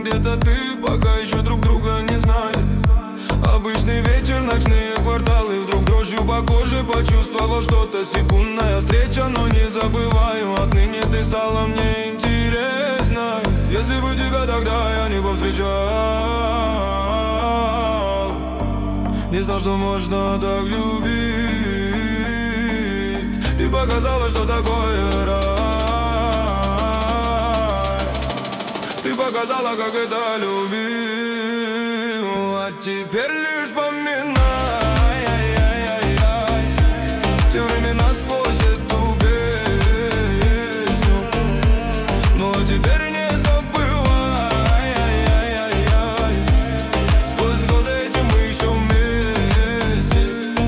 где-то ты, пока еще друг друга не знали. Обычный вечер, ночные кварталы. Вдруг дрожью по коже почувствовал что-то. Секундная встреча, но не забываю. Отныне ты стала мне интересна. Если бы тебя тогда я не повстречал, не знал, что можно так любить. Ты показала, что такое рай. Ты показала, как это любить. А теперь лишь поминай те времена сквозь эту песню. Но теперь не забывай, сквозь годы эти мы еще вместе.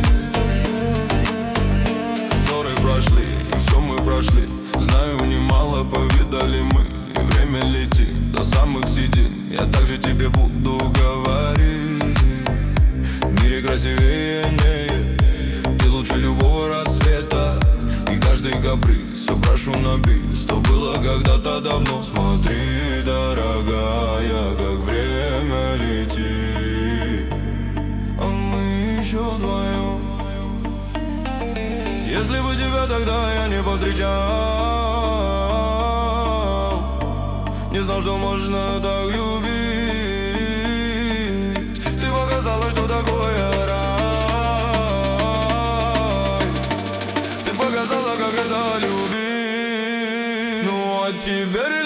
Ссоры прошли, все мы прошли. Знаю, немало повидали мы. И время летит до самых седин. Я также тебе буду говорить: в мире красивее ней. Ты лучше любого рассвета. И каждый каприз все прошу на бис. Что было когда-то давно. Смотри, дорогая, как время летит, а мы еще вдвоем. Если бы тебя тогда я не повстречал, не знал, что можно так любить. Ты показала, что такое рай. Ты показала, как это любить. Ну а теперь